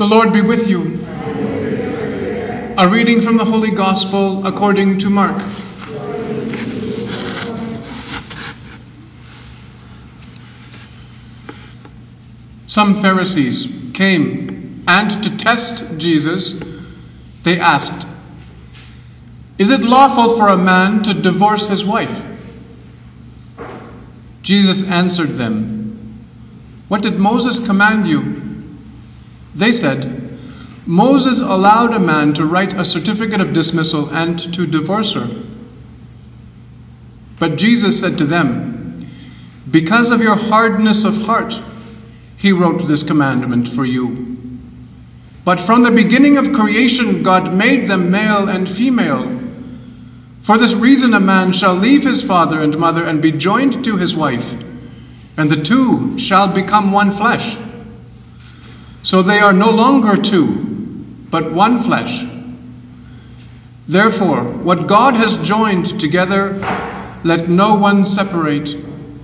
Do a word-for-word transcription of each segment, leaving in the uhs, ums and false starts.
The Lord be with you. A reading from the Holy Gospel according to Mark. Some Pharisees came, and to test Jesus, they asked, "Is it lawful for a man to divorce his wife?" Jesus answered them, "What did Moses command you?" They said, "Moses allowed a man to write a certificate of dismissal and to divorce her." But Jesus said to them, "Because of your hardness of heart, he wrote this commandment for you. But from the beginning of creation, God made them male and female. For this reason, a man shall leave his father and mother and be joined to his wife, and the two shall become one flesh. So they are no longer two, but one flesh. Therefore, what God has joined together, let no one separate."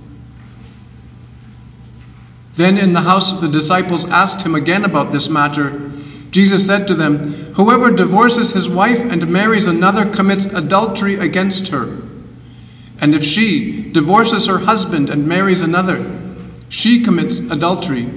Then in the house the disciples asked him again about this matter. Jesus said to them, "Whoever divorces his wife and marries another commits adultery against her. And if she divorces her husband and marries another, she commits adultery."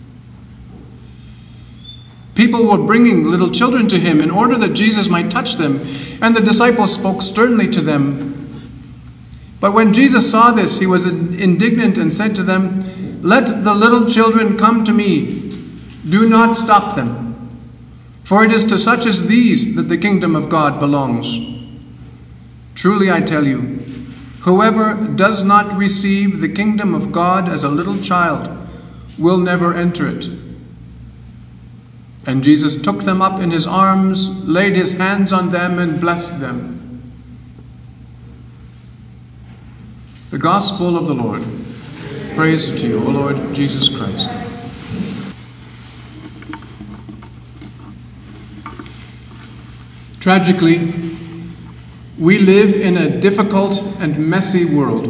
People were bringing little children to him in order that Jesus might touch them, and the disciples spoke sternly to them. But when Jesus saw this, he was indignant and said to them, "Let the little children come to me. Do not stop them, for it is to such as these that the kingdom of God belongs. Truly I tell you, whoever does not receive the kingdom of God as a little child will never enter it." And Jesus took them up in his arms, laid his hands on them, and blessed them. The Gospel of the Lord. Praise to you, O Lord Jesus Christ. Tragically, we live in a difficult and messy world.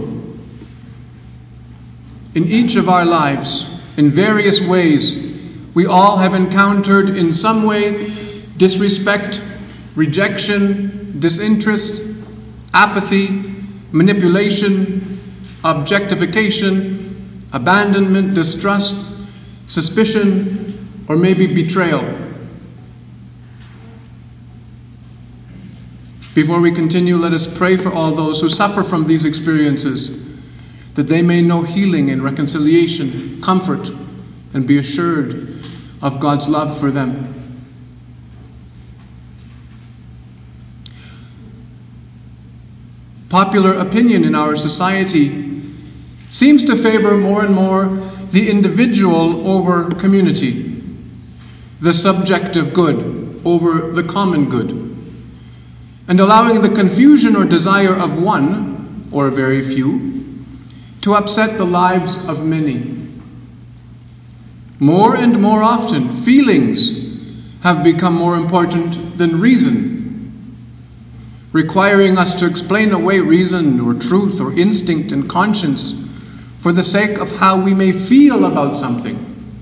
In each of our lives, in various ways, we all have encountered in some way disrespect, rejection, disinterest, apathy, manipulation, objectification, abandonment, distrust, suspicion, or maybe betrayal. Before we continue, let us pray for all those who suffer from these experiences, that they may know healing and reconciliation, comfort, and be assured of God's love for them. Popular opinion in our society seems to favor more and more the individual over community, the subjective good over the common good, and allowing the confusion or desire of one, or very few, to upset the lives of many. More and more often, feelings have become more important than reason, requiring us to explain away reason or truth or instinct and conscience for the sake of how we may feel about something.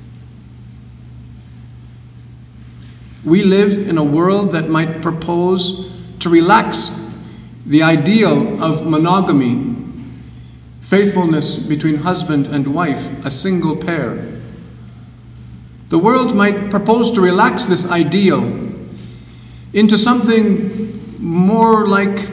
We live in a world that might propose to relax the ideal of monogamy, faithfulness between husband and wife, a single pair. The world might propose to relax this ideal into something more like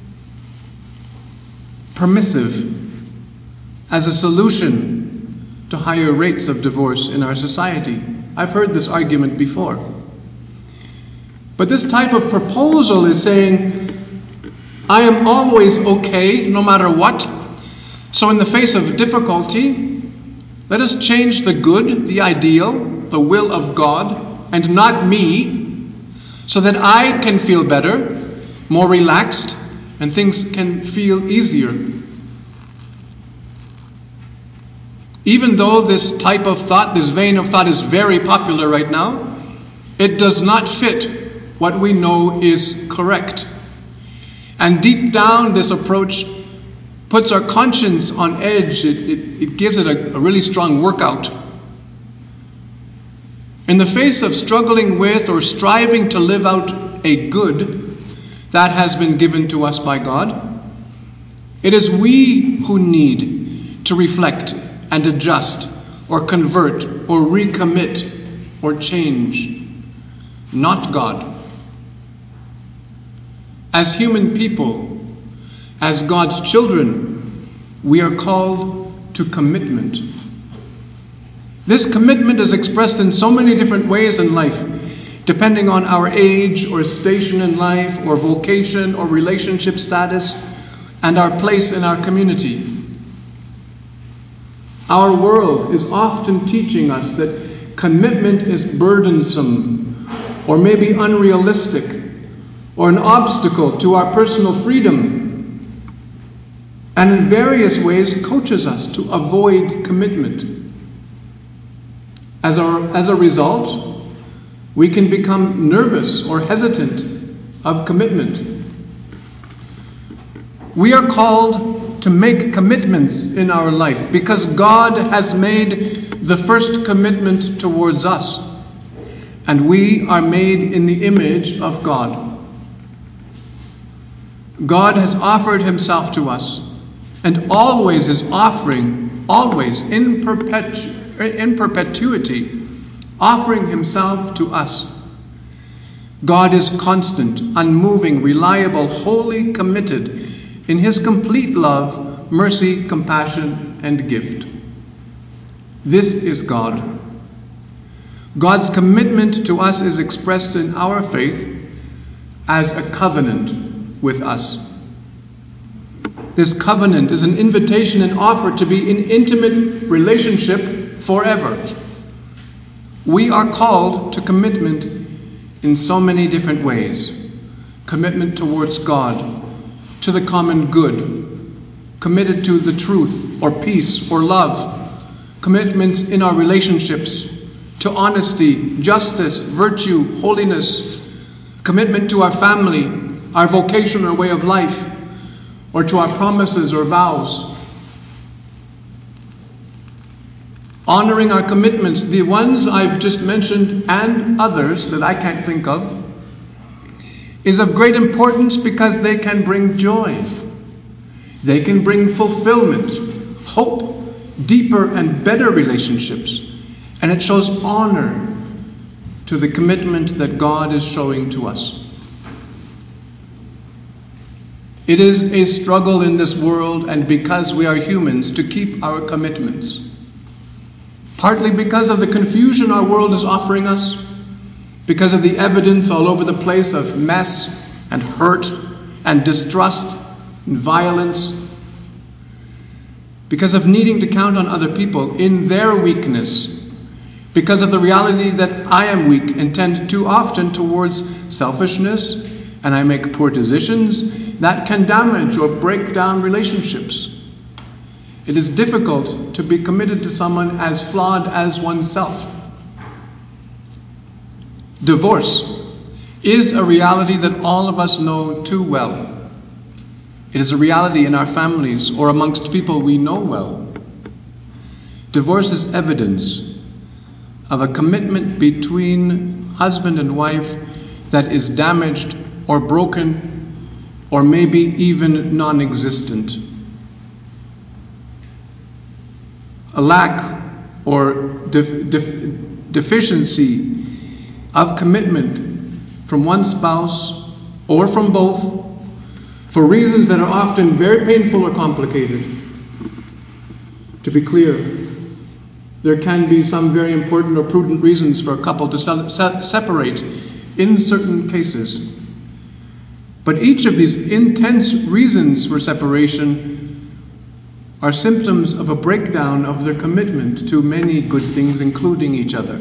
permissive as a solution to higher rates of divorce in our society. I've heard this argument before. But this type of proposal is saying, I am always okay no matter what. So in the face of difficulty, let us change the good, the ideal, the will of God, and not me, so that I can feel better, more relaxed, and things can feel easier. Even though this type of thought, this vein of thought is very popular right now, it does not fit what we know is correct. And deep down, this approach puts our conscience on edge. It, it, it gives it a, a really strong workout. In the face of struggling with or striving to live out a good that has been given to us by God, it is we who need to reflect and adjust or convert or recommit or change, not God. As human people, as God's children, we are called to commitment. This commitment is expressed in so many different ways in life, depending on our age or station in life or vocation or relationship status and our place in our community. Our world is often teaching us that commitment is burdensome or maybe unrealistic or an obstacle to our personal freedom, and in various ways coaches us to avoid commitment. As a, as a result, we can become nervous or hesitant of commitment. We are called to make commitments in our life because God has made the first commitment towards us, and we are made in the image of God. God has offered himself to us and always is offering, always in perpetu- in perpetuity, offering himself to us. God is constant, unmoving, reliable, wholly committed in his complete love, mercy, compassion, and gift. This is God. God's commitment to us is expressed in our faith as a covenant with us. This covenant is an invitation and offer to be in intimate relationship forever. We are called to commitment in so many different ways. Commitment towards God, to the common good, committed to the truth or peace or love, commitments in our relationships, to honesty, justice, virtue, holiness, commitment to our family, our vocation or way of life, or to our promises or vows. Honoring our commitments, the ones I've just mentioned and others that I can't think of, is of great importance because they can bring joy. They can bring fulfillment, hope, deeper and better relationships, and it shows honor to the commitment that God is showing to us. It is a struggle in this world, and because we are humans, to keep our commitments. Partly because of the confusion our world is offering us, because of the evidence all over the place of mess and hurt and distrust and violence, because of needing to count on other people in their weakness, because of the reality that I am weak and tend too often towards selfishness, and I make poor decisions that can damage or break down relationships. It is difficult to be committed to someone as flawed as oneself. Divorce is a reality that all of us know too well. It is a reality in our families or amongst people we know well. Divorce is evidence of a commitment between husband and wife that is damaged or broken or maybe even non-existent. A lack or def- def- deficiency of commitment from one spouse or from both for reasons that are often very painful or complicated. To be clear, there can be some very important or prudent reasons for a couple to se- se- separate in certain cases. But each of these intense reasons for separation are symptoms of a breakdown of their commitment to many good things, including each other.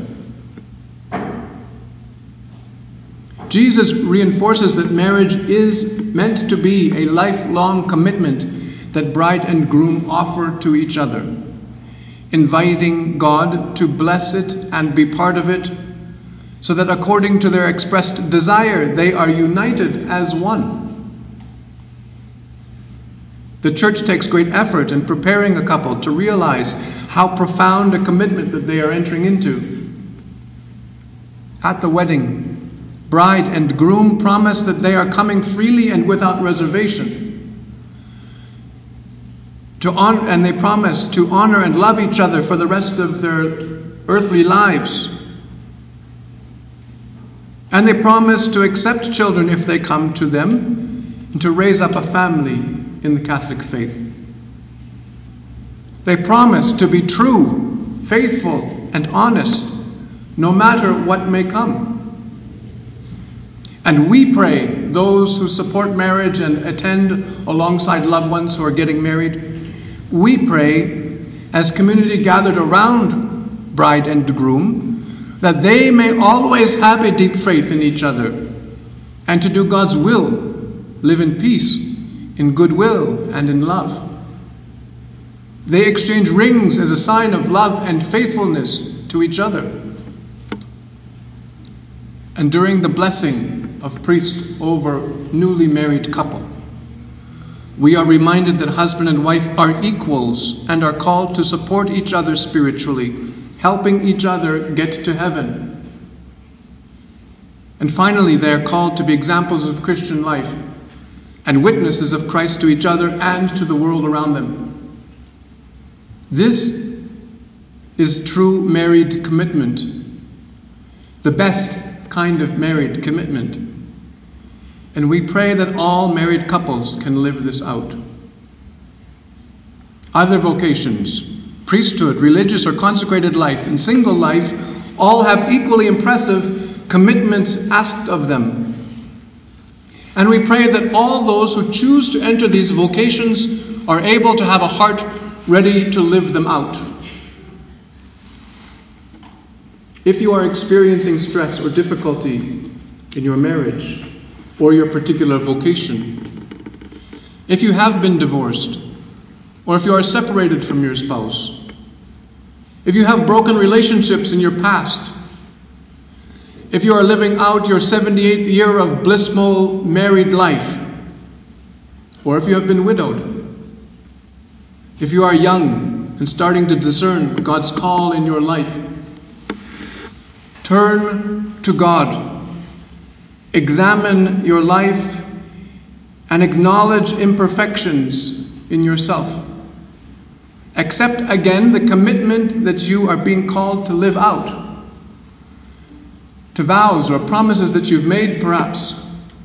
Jesus reinforces that marriage is meant to be a lifelong commitment that bride and groom offer to each other, inviting God to bless it and be part of it, so that according to their expressed desire, they are united as one. The church takes great effort in preparing a couple to realize how profound a commitment that they are entering into. at the wedding, bride and groom promise that they are coming freely and without reservation. To honor, and they promise to honor and love each other for the rest of their earthly lives. And they promise to accept children if they come to them, and to raise up a family in the Catholic faith. They promise to be true, faithful, and honest, no matter what may come. And we pray, those who support marriage and attend alongside loved ones who are getting married, we pray, as community gathered around bride and groom, that they may always have a deep faith in each other, and to do God's will, live in peace, in goodwill, and in love. They exchange rings as a sign of love and faithfulness to each other. And during the blessing of priest over newly married couple, we are reminded that husband and wife are equals and are called to support each other spiritually, helping each other get to heaven. And finally, they are called to be examples of Christian life and witnesses of Christ to each other and to the world around them. This is true married commitment, the best kind of married commitment. And we pray that all married couples can live this out. Other vocations, priesthood, religious or consecrated life, and single life all have equally impressive commitments asked of them. And we pray that all those who choose to enter these vocations are able to have a heart ready to live them out. If you are experiencing stress or difficulty in your marriage or your particular vocation, if you have been divorced, or if you are separated from your spouse, if you have broken relationships in your past, if you are living out your seventy-eighth year of blissful married life, or if you have been widowed, if you are young and starting to discern God's call in your life, turn to God. Examine your life and acknowledge imperfections in yourself. Accept again the commitment that you are being called to live out, to vows or promises that you've made perhaps,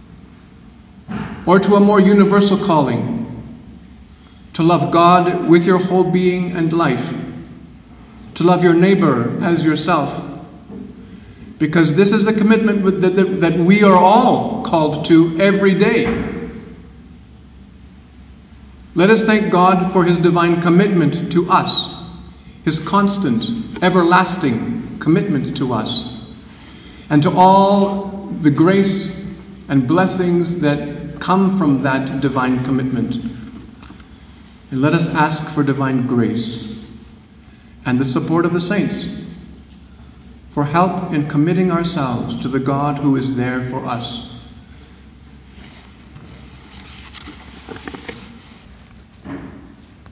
or to a more universal calling, to love God with your whole being and life, to love your neighbor as yourself, because this is the commitment that, that, that we are all called to every day. Let us thank God for His divine commitment to us, His constant, everlasting commitment to us, and to all the grace and blessings that come from that divine commitment. And let us ask for divine grace and the support of the saints, for help in committing ourselves to the God who is there for us